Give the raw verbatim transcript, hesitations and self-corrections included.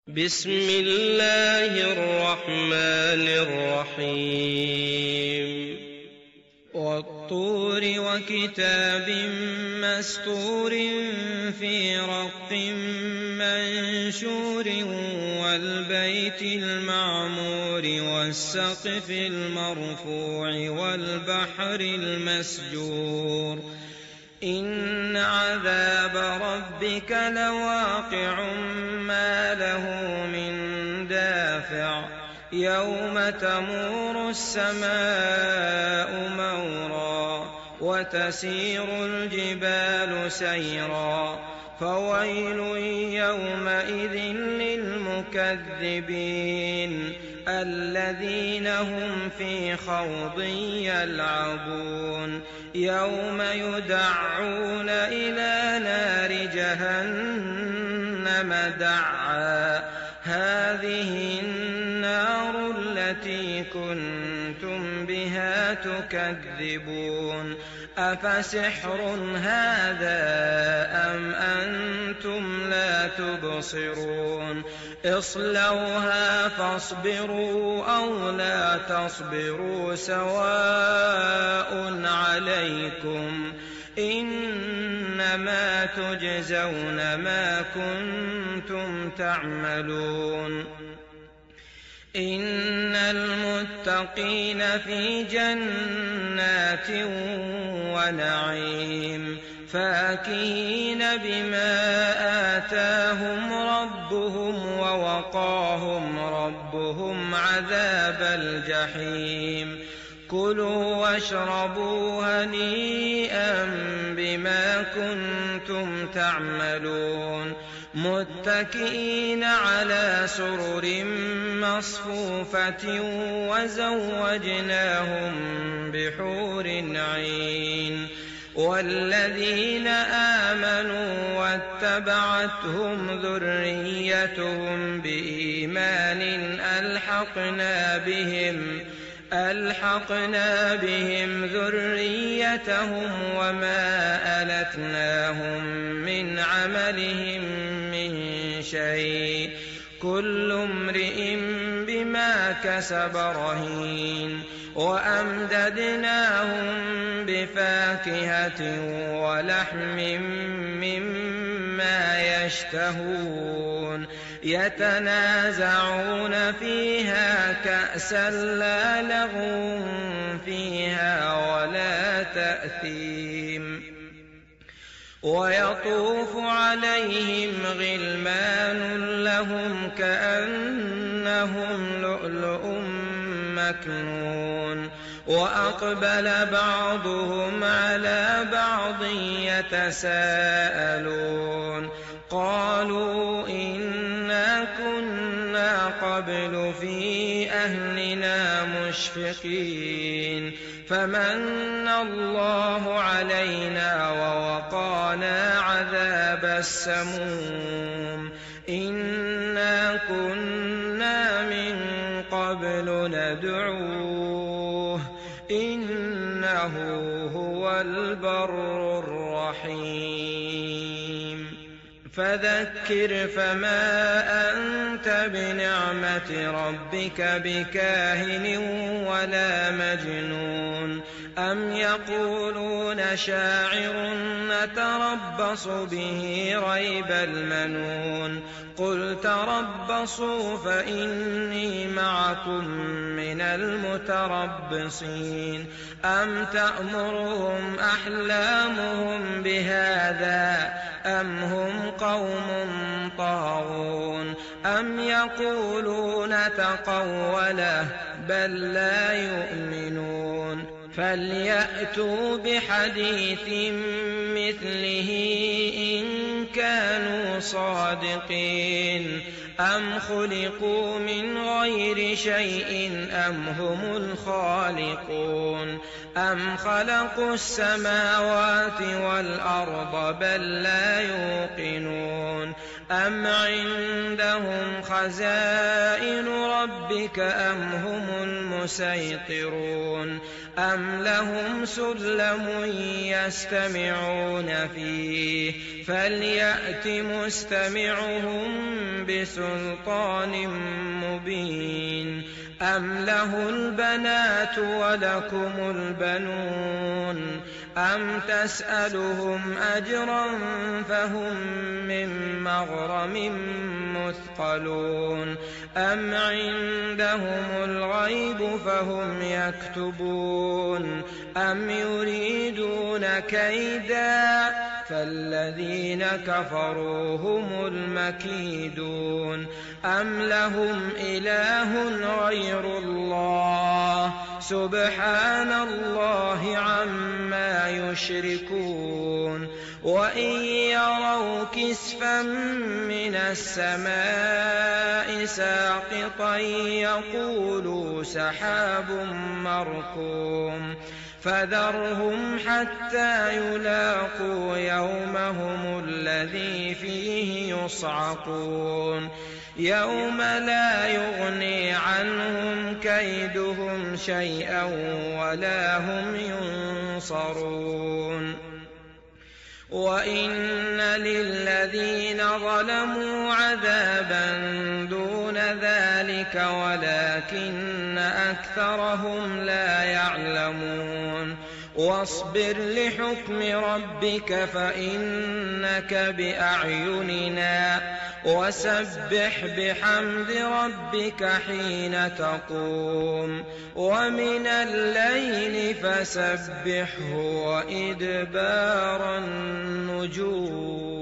بسم الله الرحمن الرحيم والطور وكتاب مسطور في رق منشور والبيت المعمور والسقف المرفوع والبحر المسجور إن عذاب ربك لواقع ما له من دافع يوم تمور السماء مورا وتسير الجبال سيرا فويل يومئذ للمكذبين الذين هم في خوض يلعبون يوم يدعون إلى نار جهنم دعا هذه النار التي كنتم بها تكذبون أفسحر هذا أم أنتم لا تبصرون اصلوها فاصبروا أو لا تصبروا سواء عليكم إنما تجزون ما كنتم تعملون إن المتقين في جنات ونعيم فاكهين بما آتاهم ربهم ووقاهم ربهم عذاب الجحيم كلوا واشربوا هنيئا بما كنتم تعملون متكئين على سرر مصفوفة وزوجناهم بحور عين والذين آمنوا واتبعتهم ذريتهم بإيمان ألحقنا بهم ألحقنا بهم ذريتهم وما ألتناهم من عملهم من شيء كل امرئ بما كسب رهين وأمددناهم بفاكهة ولحم مما يشتهون يتنازعون فيها كأسا لا لغو فيها ولا تأثيم ويطوف عليهم غلمان لهم كأنهم لؤلؤ مكنون وأقبل بعضهم على بعض يتساءلون قالوا إنا كنا قبل في أهلنا مشفقين فمن الله علينا ووقانا عذاب السموم إنا كنا من قبل ندعوه إنه هو البر الرحيم فذكر فما أنت بنعمة ربك بكاهن ولا مجنون أم يقولون شاعر نتربص به ريب المنون قل تربصوا فإني معكم من المتربصين أم تأمرهم أحلامهم بهذا أم هم قوم طاغون أم يقولون تقوله بل لا يؤمنون فليأتوا بحديث مثله إن كانوا صادقين أم خلقوا من غير شيء أم هم الخالقون أم خلقوا السماوات والأرض بل لا يوقنون أم عندهم خزائن ربك أم هم المسيطرون أم لهم سلم يستمعون فيه فليأت مستمعهم بسلطان مبين أم له البنات ولكم البنون أم تسألهم أجرا فهم من مغرم مثقلون أم عندهم الغيب فهم يكتبون أم يريدون كيدا فالذين كفروا هم المكيدون أم لهم إله غير الله سبحان الله عما يشركون وإن يروا كسفا من السماء ساقطا يقولوا سحاب مركوم فذرهم حتى يلاقوا يومهم الذي فيه يصعقون يوم لا يغني عنهم كيدهم شيئا ولا هم ينصرون وإن للذين ظلموا عذابا دون ذلك ولكن أكثرهم لا يعلمون واصبر لحكم ربك فإنك بأعيننا وسبح بحمد ربك حين تقوم ومن الليل فسبحه وإدبار النجوم.